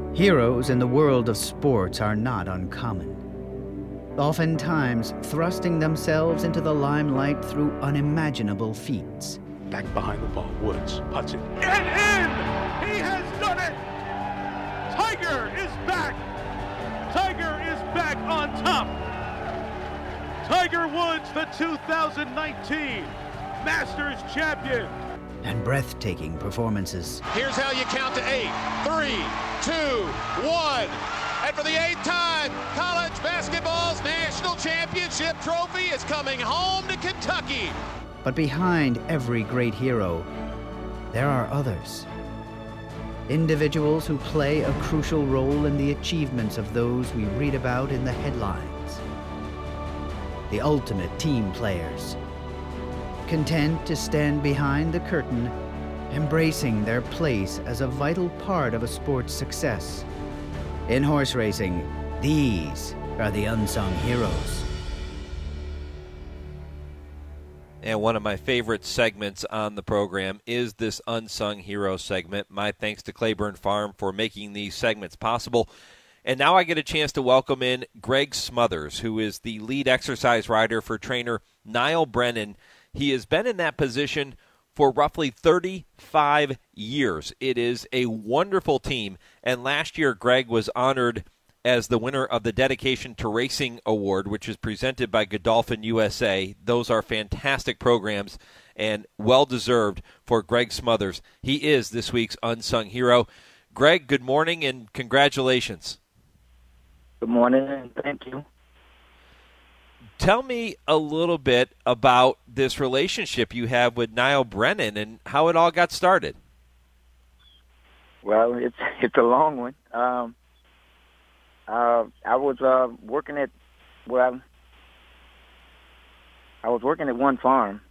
Heroes in the world of sports are not uncommon, oftentimes thrusting themselves into the limelight through unimaginable feats. Back behind the ball, Woods puts it. And in! He has done it! Tiger is back! Tiger is back on top! Tiger Woods, the 2019 Masters champion! And breathtaking performances. Here's how you count to 8. 3, 2, 1. And for the 8th time, college basketball's national championship trophy is coming home to Kentucky. But behind every great hero, there are others. Individuals who play a crucial role in the achievements of those we read about in the headlines. The ultimate team players, content to stand behind the curtain, embracing their place as a vital part of a sport's success. In horse racing, these are the unsung heroes. And one of my favorite segments on the program is this Unsung Hero segment. My thanks to Claiborne Farm for making these segments possible. And now I get a chance to welcome in Greg Smothers, who is the lead exercise rider for trainer Niall Brennan. He has been in that position for roughly 35 years. It is a wonderful team. And last year, Greg was honored as the winner of the Dedication to Racing Award, which is presented by Godolphin USA. Those are fantastic programs and well-deserved for Greg Smothers. He is this week's Unsung Hero. Greg, good morning and congratulations. Good morning and thank you. Tell me a little bit about this relationship you have with Niall Brennan and how it all got started. Well, it's a long one. I was working at one farm,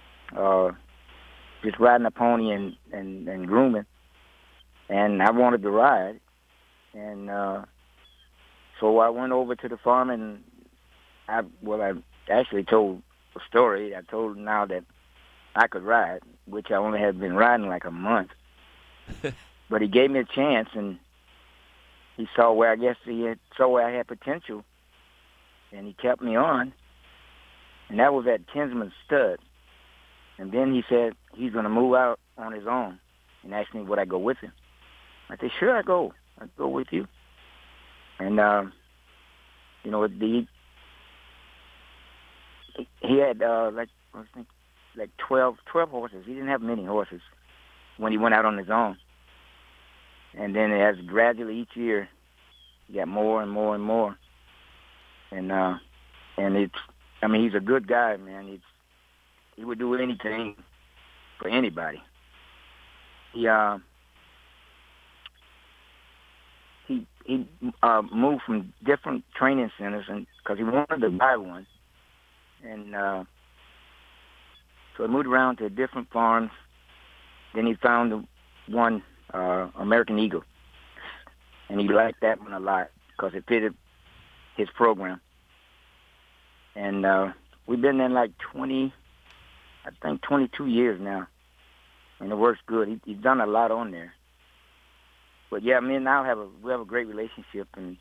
just riding a pony and grooming, and I wanted to ride, and so I went over to the farm and I actually told a story. I told him now that I could ride, which I only had been riding like a month, but he gave me a chance and. He saw where I had potential, and he kept me on, and that was at Kinsman Stud. And then he said he's going to move out on his own, and asked me would I go with him. I said, sure, I'd go with you. And he had like 12 horses. He didn't have many horses when he went out on his own. And then as gradually each year, he got more and more and more. And he's a good guy, man. He would do anything for anybody. He moved from different training centers, and because he wanted to buy one, and so he moved around to different farms. Then he found the one. American Eagle, and he liked that one a lot because it fitted his program. And we've been there like 22 years now, and it works good. He's done a lot on there. But yeah, me and Niall have a great relationship, and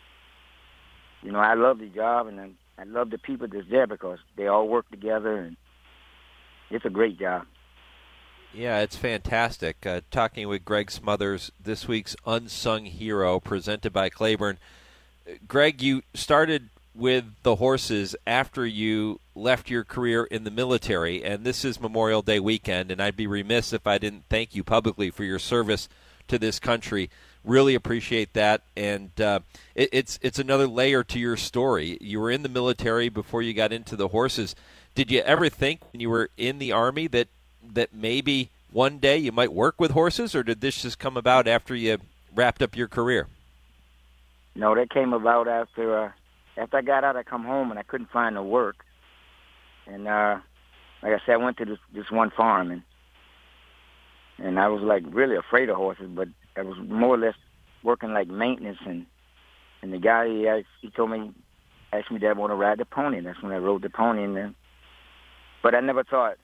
I love the job, and I love the people that's there because they all work together, and it's a great job. Yeah, it's fantastic. Talking with Greg Smothers, this week's Unsung Hero, presented by Claiborne. Greg, you started with the horses after you left your career in the military, and this is Memorial Day weekend, and I'd be remiss if I didn't thank you publicly for your service to this country. Really appreciate that, and it's another layer to your story. You were in the military before you got into the horses. Did you ever think when you were in the Army that maybe one day you might work with horses, or did this just come about after you wrapped up your career? No, that came about after I got out. I come home and I couldn't find no work, and like I said, I went to this one farm, and I was like really afraid of horses, but I was more or less working like maintenance, and the guy he told me, asked me did I want to ride the pony, and that's when I rode the pony, and then, but I never thought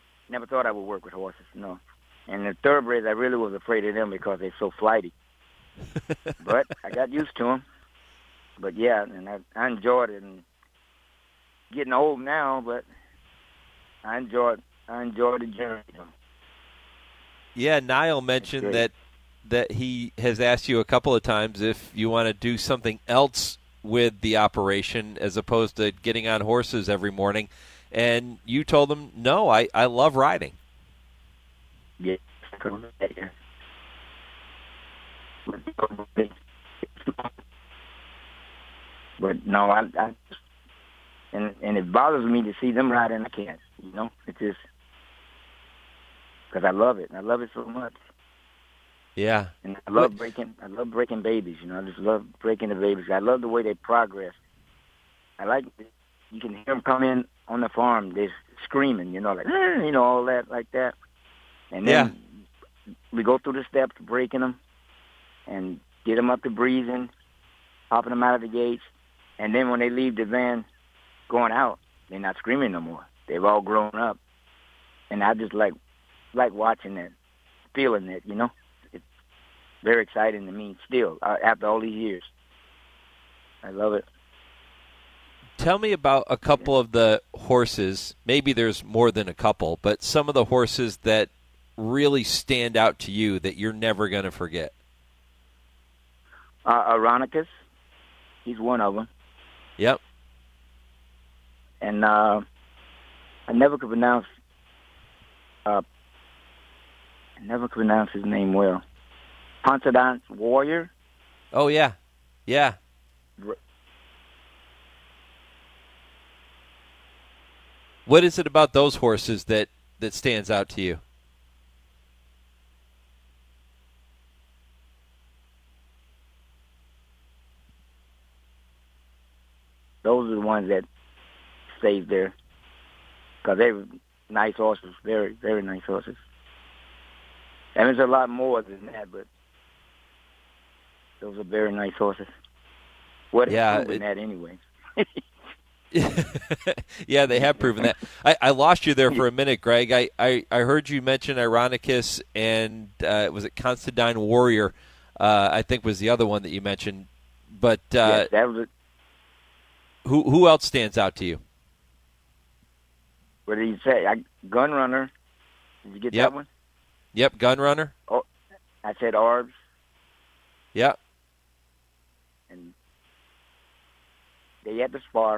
I would work with horses, no. And the thoroughbreds, I really was afraid of them because they're so flighty. But I got used to them. But yeah, and I enjoyed it. And getting old now, but I enjoyed the journey. Yeah, Niall mentioned that he has asked you a couple of times if you want to do something else with the operation as opposed to getting on horses every morning. And you told him, no, I love riding. Yeah. But no, and it bothers me to see them riding. I can't, it's just because I love it. I love it so much. Yeah. And I love breaking babies. I just love breaking the babies. I love the way they progress. I like you can hear them come in on the farm. They're screaming, like all that like that. And then we go through the steps, breaking them, and get them up to breezing, popping them out of the gates. And then when they leave the van going out, they're not screaming no more. They've all grown up. And I just like watching that, feeling it, It's very exciting to me still, after all these years. I love it. Tell me about a couple of the horses. Maybe there's more than a couple, but some of the horses that really stand out to you that you're never going to forget. Ironicus, he's one of them. Yep. And I never could pronounce his name well. Pontadance Warrior. Oh yeah, yeah. What is it about those horses that stands out to you? Those are the ones that stayed there because they were nice horses, very, very nice horses. And there's a lot more than that, but those are very nice horses. What has proven that anyway? Yeah, they have proven that. I lost you there for a minute, Greg. I heard you mention Ironicus and was it Constantine Warrior? I think was the other one that you mentioned. But yes, that was it. Who else stands out to you? What did you say? Gun Runner. Did you get that one? Yep, Gun Runner. Oh, I said Arbs. Yep. And they had to spar.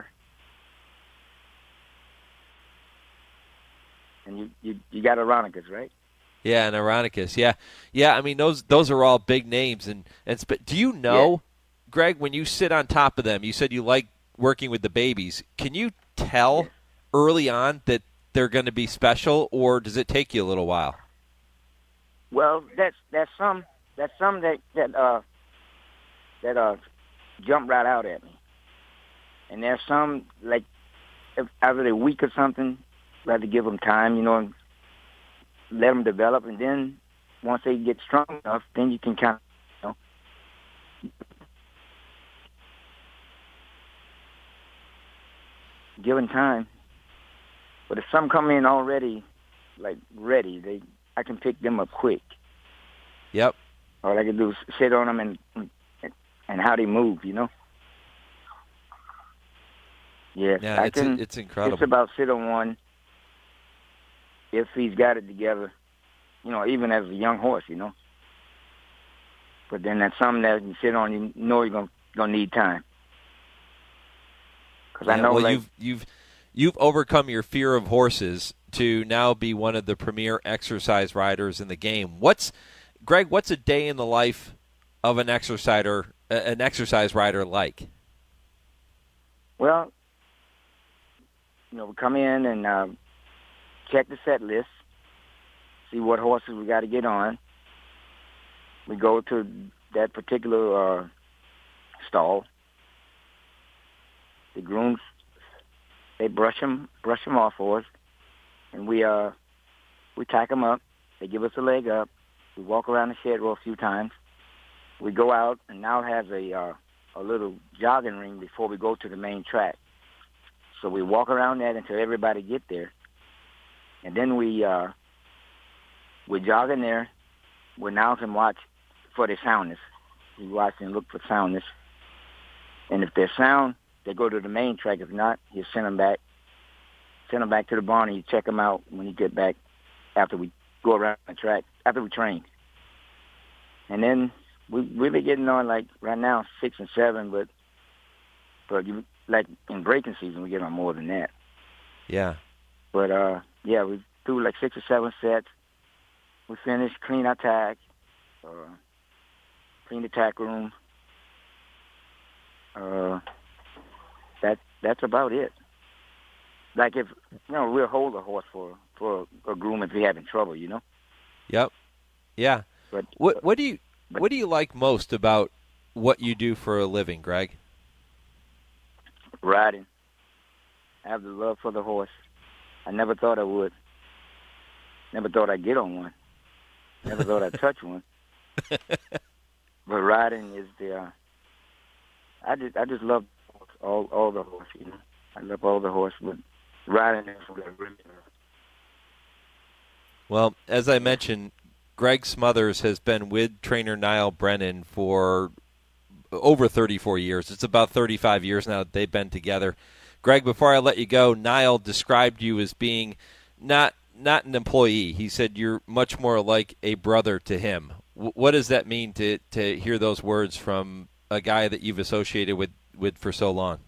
And you got Ironicus, right? Yeah, and Ironicus. Yeah. I mean, those are all big names. And do you know, Greg, when you sit on top of them, you said you like working with the babies. Can you tell early on that they're going to be special, or does it take you a little while? Well, that's some that jump right out at me, and there's some like after a week or something, I have to give them time, and let them develop, and then once they get strong enough, then you can kind of, given time. But if some come in already, like ready, I can pick them up quick. Yep. All I can do is sit on them and how they move, Yeah, it's incredible. It's about sit on one if he's got it together, even as a young horse, But then that's something that you sit on, you're gonna need time. Because I know, you've overcome your fear of horses to now be one of the premier exercise riders in the game. Greg, what's a day in the life of an exercise rider like? Well, we come in and check the set list, see what horses we got to get on. We go to that particular stall. The grooms, they brush them off for us, and we tack them up. They give us a leg up. We walk around the shed row a few times. We go out, and now has a little jogging ring before we go to the main track. So we walk around that until everybody get there, and then we jog in there. We now can watch for the soundness. We watch and look for soundness. And if they're sound, they go to the main track. If not, you send them back. Send them back to the barn, and you check them out when you get back after we go around the track, after we train. And then we'll be getting on, like, right now, 6 and 7, but you, like, in breaking season, we get on more than that. Yeah. But, yeah, we do, like, 6 or 7 sets. We finish, clean our tack, clean the tack room. That's about it. Like, if, we'll hold a horse for a groom if he's having trouble, Yep. Yeah. But what do you like most about what you do for a living, Greg? Riding. I have the love for the horse. I never thought I would. Never thought I'd get on one. Never thought I'd touch one. But riding is I just love all the horse, I love all the horse, but riding is what I really love. Well, as I mentioned, Greg Smothers has been with trainer Niall Brennan for over 34 years. It's about 35 years now that they've been together. Greg, before I let you go, Niall described you as being not an employee. He said you're much more like a brother to him. What does that mean to hear those words from a guy that you've associated with for so long?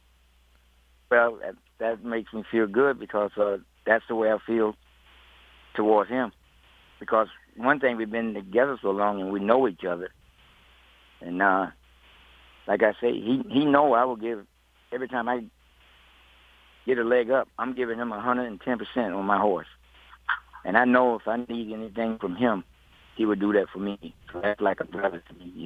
Well, that makes me feel good because that's the way I feel towards him. Because one thing, we've been together so long and we know each other. And like I say, he know I will give, every time I get a leg up, I'm giving him 110% on my horse. And I know if I need anything from him, he would do that for me. So that's like a brother to me,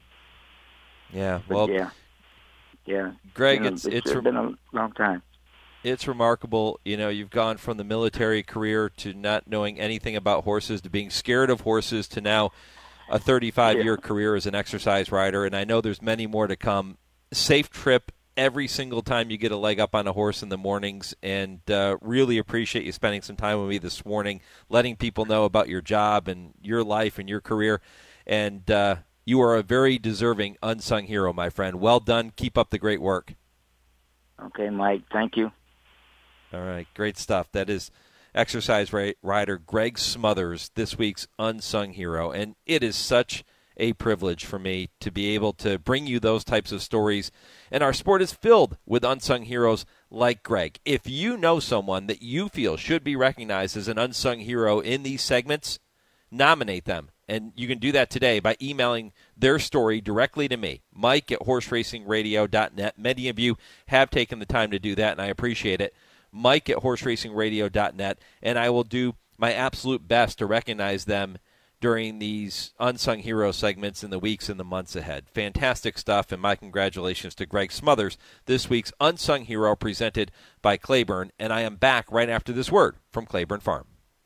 Yeah, but well, yeah. Greg, it's been a long time. It's remarkable. You've gone from the military career to not knowing anything about horses to being scared of horses to now a 35-year career as an exercise rider, and I know there's many more to come. Safe trip every single time you get a leg up on a horse in the mornings, and really appreciate you spending some time with me this morning, letting people know about your job and your life and your career. And you are a very deserving unsung hero, my friend. Well done. Keep up the great work. Okay, Mike. Thank you. All right, great stuff. That is exercise rider Greg Smothers, this week's unsung hero. And it is such a privilege for me to be able to bring you those types of stories. And our sport is filled with unsung heroes like Greg. If you know someone that you feel should be recognized as an unsung hero in these segments, nominate them. And you can do that today by emailing their story directly to me, Mike@horseracingradio.net. Many of you have taken the time to do that, and I appreciate it. Mike@horseracingradio.net, and I will do my absolute best to recognize them during these Unsung Hero segments in the weeks and the months ahead. Fantastic stuff, and my congratulations to Greg Smothers, this week's Unsung Hero presented by Claiborne, and I am back right after this word from Claiborne Farm.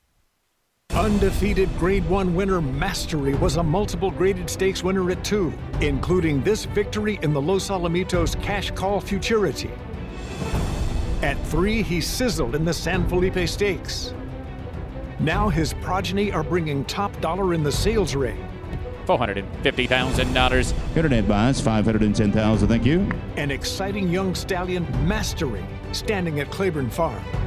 Undefeated Grade 1 winner Mastery was a multiple graded stakes winner at 2, including this victory in the Los Alamitos Cash Call Futurity. At 3, he sizzled in the San Felipe Stakes. Now his progeny are bringing top dollar in the sales ring. $450,000. Internet buys, $510,000, thank you. An exciting young stallion Mastery, standing at Claiborne Farm.